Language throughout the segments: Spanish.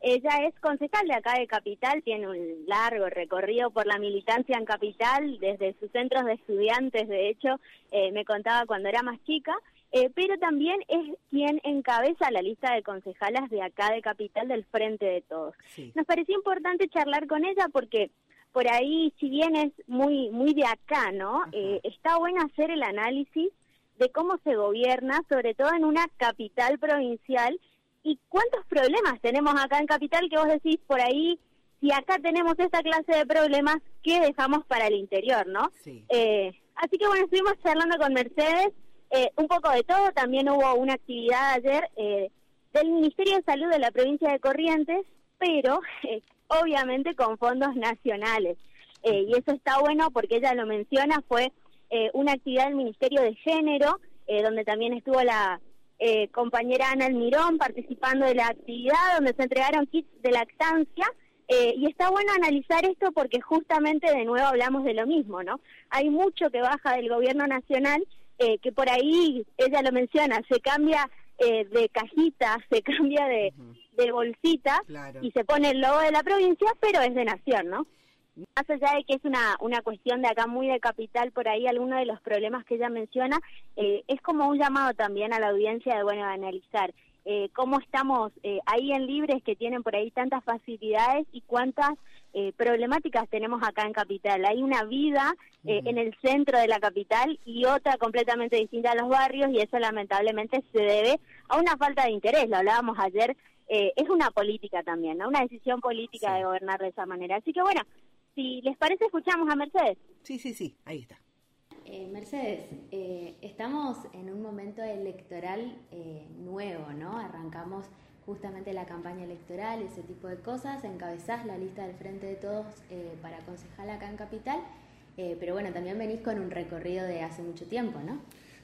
Ella es concejal de acá de Capital, tiene un largo recorrido por la militancia en Capital, desde sus centros de estudiantes, de hecho, me contaba cuando era más chica, pero también es quien encabeza la lista de concejalas de acá de Capital del Frente de Todos. Sí. Nos pareció importante charlar con ella porque por ahí, si bien es muy de acá, ¿no? Está bueno hacer el análisis de cómo se gobierna, sobre todo en una capital provincial, y cuántos problemas tenemos acá en Capital que vos decís por ahí, si acá tenemos esta clase de problemas, ¿qué dejamos para el interior, no? Sí. Así que bueno, estuvimos charlando con Mercedes, un poco de todo. También hubo una actividad ayer del Ministerio de Salud de la provincia de Corrientes, pero obviamente con fondos nacionales. Y eso está bueno porque ella lo menciona, fue una actividad del Ministerio de Género, donde también estuvo la compañera Ana Almirón participando de la actividad, donde se entregaron kits de lactancia, y está bueno analizar esto porque justamente de nuevo hablamos de lo mismo, ¿no? Hay mucho que baja del gobierno nacional, que por ahí, ella lo menciona, se cambia de cajita, se cambia de bolsita, claro, y se pone el logo de la provincia, pero es de nación, ¿no? Más allá de que es una cuestión de acá muy de Capital, por ahí alguno de los problemas que ella menciona, es como un llamado también a la audiencia de, bueno, analizar cómo estamos ahí en Libres, que tienen por ahí tantas facilidades, y cuántas problemáticas tenemos acá en Capital. Hay una vida en el centro de la capital y otra completamente distinta a los barrios, y eso lamentablemente se debe a una falta de interés. Lo hablábamos ayer, es una política también, ¿no? Una decisión política, sí, de gobernar de esa manera. Así que bueno, si les parece, escuchamos a Mercedes. Sí, ahí está. Mercedes, estamos en un momento electoral nuevo, ¿no? Arrancamos justamente la campaña electoral, ese tipo de cosas, encabezás la lista del Frente de Todos para concejal acá en Capital, pero bueno, también venís con un recorrido de hace mucho tiempo, ¿no?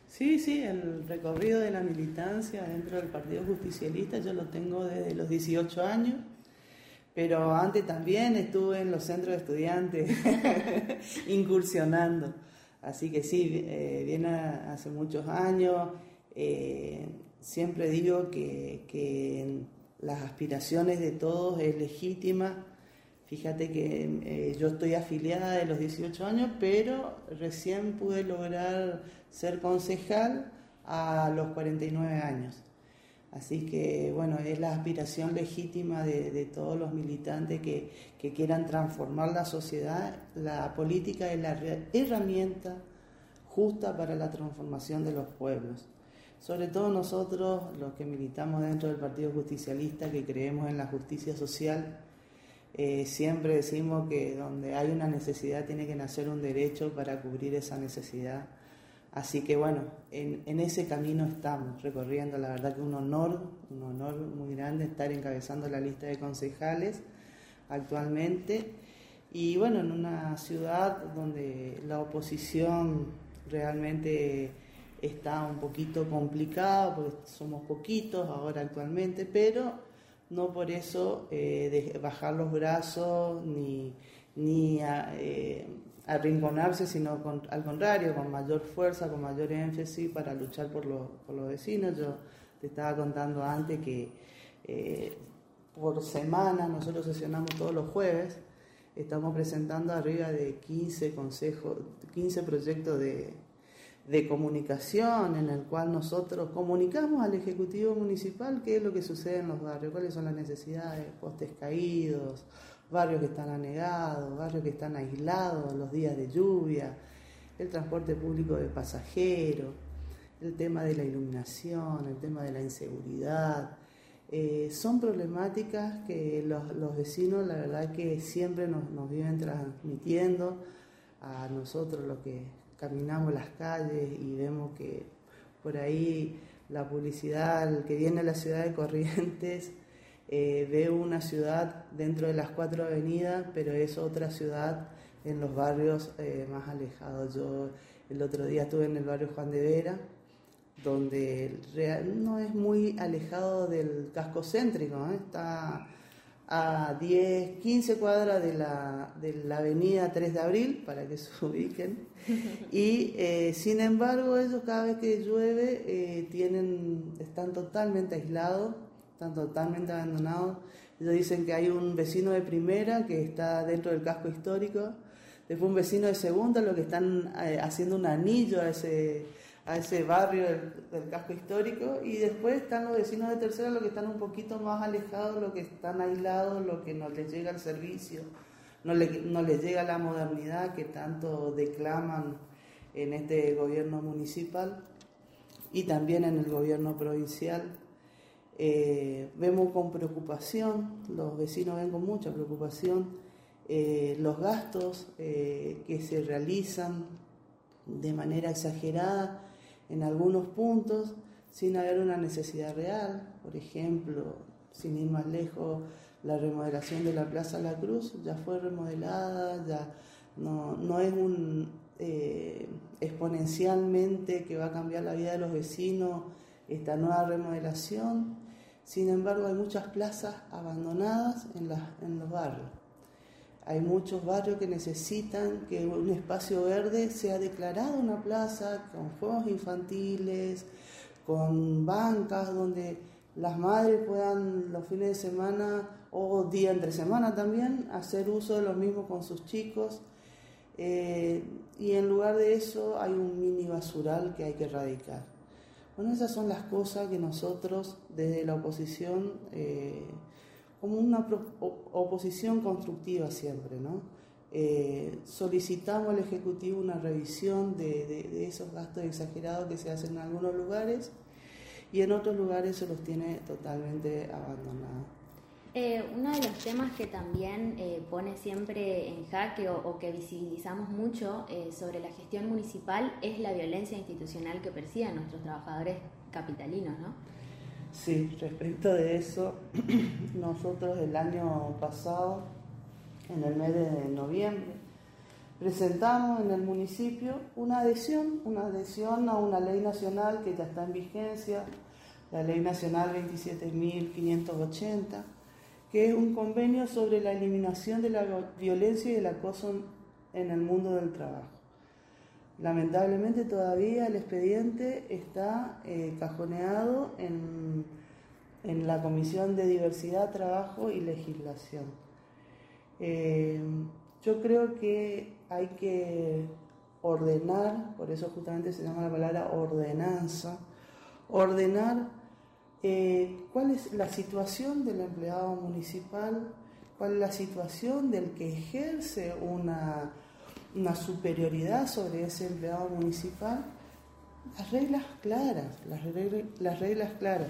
Sí, el recorrido de la militancia dentro del Partido Justicialista yo lo tengo desde los 18 años. Pero antes también estuve en los centros de estudiantes incursionando, así que sí, viene hace muchos años. Siempre digo que las aspiraciones de todos es legítima. Fíjate que yo estoy afiliada de los 18 años, pero recién pude lograr ser concejal a los 49 años. Así que, bueno, es la aspiración legítima de todos los militantes que quieran transformar la sociedad. La política es la herramienta justa para la transformación de los pueblos. Sobre todo nosotros, los que militamos dentro del Partido Justicialista, que creemos en la justicia social, siempre decimos que donde hay una necesidad tiene que nacer un derecho para cubrir esa necesidad. Así que bueno, en ese camino estamos recorriendo. La verdad que un honor muy grande estar encabezando la lista de concejales actualmente, y bueno, en una ciudad donde la oposición realmente está un poquito complicada porque somos poquitos ahora actualmente, pero no por eso bajar los brazos ni arrinconarse, sino al contrario, con mayor fuerza, con mayor énfasis para luchar por los vecinos. Yo te estaba contando antes que por semana nosotros sesionamos todos los jueves, estamos presentando arriba de 15 proyectos de comunicación, en el cual nosotros comunicamos al Ejecutivo Municipal qué es lo que sucede en los barrios, cuáles son las necesidades, postes caídos, barrios que están anegados, barrios que están aislados los días de lluvia, el transporte público de pasajeros, el tema de la iluminación, el tema de la inseguridad. Son problemáticas que los vecinos, la verdad que siempre nos viven transmitiendo a nosotros, los que caminamos las calles y vemos que por ahí la publicidad, el que viene a la ciudad de Corrientes, ve una ciudad dentro de las 4 avenidas, pero es otra ciudad en los barrios más alejados. Yo el otro día estuve en el barrio Juan de Vera, donde no es muy alejado del casco céntrico, está a 10, 15 cuadras de la avenida 3 de Abril, para que se ubiquen, y sin embargo ellos cada vez que llueve están totalmente aislados, están totalmente abandonados, Ellos dicen que hay un vecino de primera que está dentro del casco histórico, después un vecino de segunda, lo que están haciendo un anillo a ese barrio del casco histórico, y después están los vecinos de tercera, los que están un poquito más alejados, los que están aislados, los que no les llega el servicio, no les llega la modernidad que tanto declaman en este gobierno municipal y también en el gobierno provincial. Vemos con preocupación, los vecinos ven con mucha preocupación los gastos que se realizan de manera exagerada en algunos puntos sin haber una necesidad real. Por ejemplo, sin ir más lejos, la remodelación de la Plaza La Cruz ya fue remodelada, ya no es exponencialmente que va a cambiar la vida de los vecinos esta nueva remodelación. Sin embargo, hay muchas plazas abandonadas en los barrios. Hay muchos barrios que necesitan que un espacio verde sea declarado una plaza con juegos infantiles, con bancas donde las madres puedan los fines de semana o día entre semana también hacer uso de lo mismo con sus chicos. Y en lugar de eso hay un mini basural que hay que erradicar. Bueno, esas son las cosas que nosotros desde la oposición, como una oposición constructiva siempre, ¿no? Solicitamos al Ejecutivo una revisión de esos gastos exagerados que se hacen en algunos lugares y en otros lugares se los tiene totalmente abandonados. Uno de los temas que también pone siempre en jaque o que visibilizamos mucho sobre la gestión municipal es la violencia institucional que perciben nuestros trabajadores capitalinos, ¿no? Sí, respecto de eso, nosotros el año pasado, en el mes de noviembre, presentamos en el municipio una adhesión a una ley nacional que ya está en vigencia, la Ley Nacional 27.580, que es un convenio sobre la eliminación de la violencia y el acoso en el mundo del trabajo. Lamentablemente todavía el expediente está cajoneado en la Comisión de Diversidad, Trabajo y Legislación. Yo creo que hay que ordenar, por eso justamente se llama la palabra ordenanza, ordenar cuál es la situación del empleado municipal, cuál es la situación del que ejerce una superioridad sobre ese empleado municipal, las reglas claras,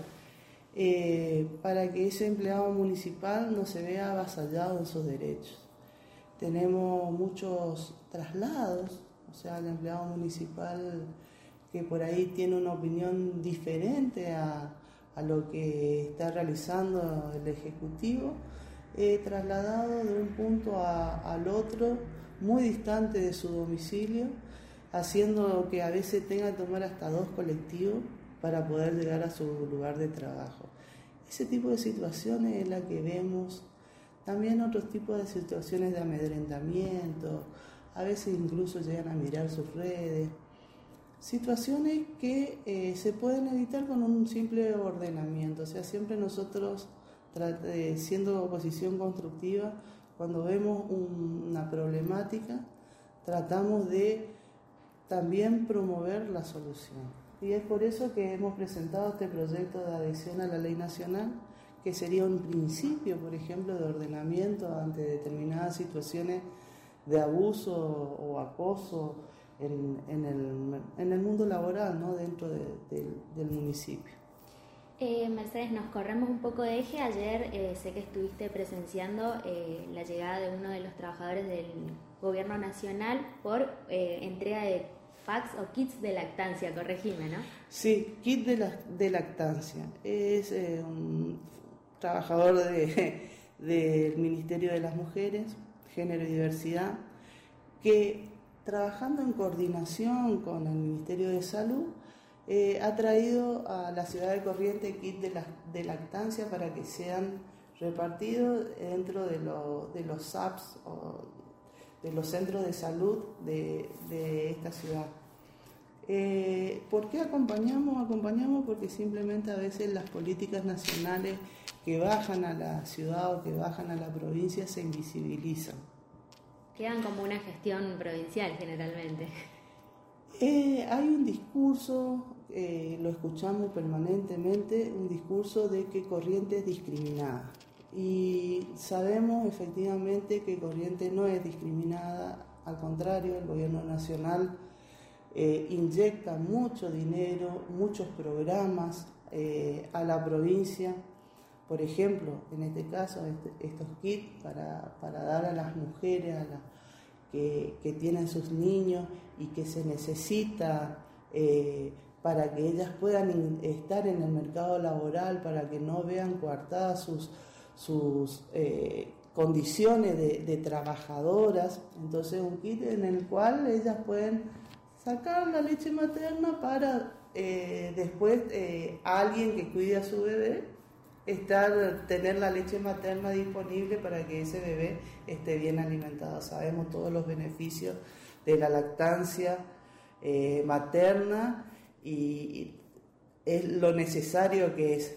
para que ese empleado municipal no se vea avasallado en sus derechos. Tenemos muchos traslados, o sea, el empleado municipal que por ahí tiene una opinión diferente a lo que está realizando el Ejecutivo, trasladado de un punto al otro, muy distante de su domicilio, haciendo que a veces tenga que tomar hasta 2 colectivos para poder llegar a su lugar de trabajo. Ese tipo de situaciones es la que vemos, también otros tipos de situaciones de amedrentamiento, a veces incluso llegan a mirar sus redes, situaciones que se pueden evitar con un simple ordenamiento. O sea, siempre nosotros, siendo oposición constructiva, cuando vemos una problemática, tratamos de también promover la solución. Y es por eso que hemos presentado este proyecto de adhesión a la ley nacional, que sería un principio, por ejemplo, de ordenamiento ante determinadas situaciones de abuso o acoso en el mundo laboral, ¿no? Dentro del municipio. Mercedes, nos corremos un poco de eje. Ayer sé que estuviste presenciando la llegada de uno de los trabajadores del Gobierno Nacional por entrega de packs o kits de lactancia, corregime, ¿no? Sí, kit de lactancia. Es un trabajador del Ministerio de las Mujeres, Género y Diversidad, que trabajando en coordinación con el Ministerio de Salud, ha traído a la ciudad de Corrientes kits de lactancia para que sean repartidos dentro de los SAPS o de los centros de salud de esta ciudad. ¿Por qué acompañamos? Acompañamos porque simplemente a veces las políticas nacionales que bajan a la ciudad o que bajan a la provincia se invisibilizan. Quedan como una gestión provincial generalmente. Hay un discurso, lo escuchamos permanentemente, un discurso de que Corrientes es discriminada. Y sabemos efectivamente que Corrientes no es discriminada, al contrario, el gobierno nacional inyecta mucho dinero, muchos programas a la provincia. Por ejemplo, en este caso, estos kits para dar a las mujeres que tienen sus niños y que se necesita para que ellas puedan estar en el mercado laboral, para que no vean coartadas sus condiciones de trabajadoras. Entonces, un kit en el cual ellas pueden sacar la leche materna para después alguien que cuide a su bebé tener la leche materna disponible para que ese bebé esté bien alimentado. Sabemos todos los beneficios de la lactancia materna y es lo necesario que es.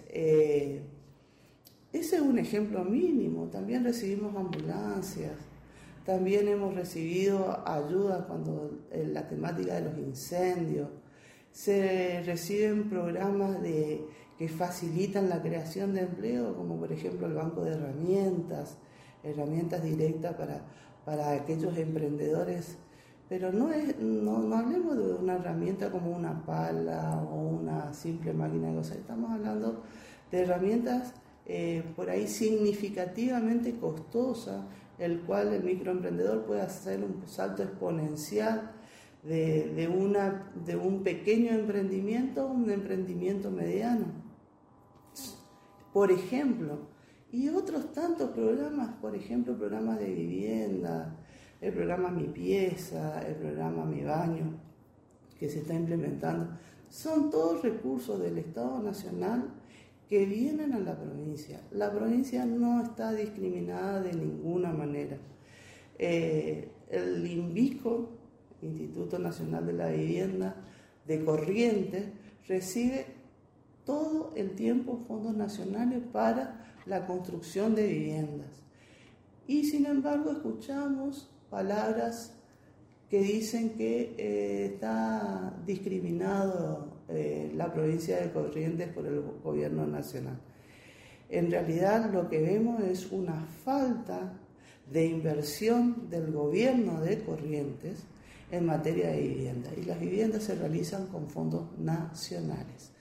Ese es un ejemplo mínimo. También recibimos ambulancias, también hemos recibido ayuda cuando la temática de los incendios. Se reciben programas que facilitan la creación de empleo, como por ejemplo el banco de herramientas directas para aquellos emprendedores. Pero no hablemos de una herramienta como una pala o una simple máquina de coser. Estamos hablando de herramientas por ahí significativamente costosas, el cual el microemprendedor puede hacer un salto exponencial de un pequeño emprendimiento a un emprendimiento mediano, por ejemplo, y otros tantos programas, por ejemplo, programas de vivienda, el programa Mi Pieza, el programa Mi Baño, que se está implementando. Son todos recursos del Estado Nacional que vienen a la provincia. La provincia no está discriminada de ninguna manera. El INVICO, Instituto Nacional de la Vivienda de Corrientes, recibe todo el tiempo fondos nacionales para la construcción de viviendas. Y sin embargo escuchamos palabras que dicen que está discriminado la provincia de Corrientes por el gobierno nacional. En realidad lo que vemos es una falta de inversión del gobierno de Corrientes en materia de vivienda, y las viviendas se realizan con fondos nacionales.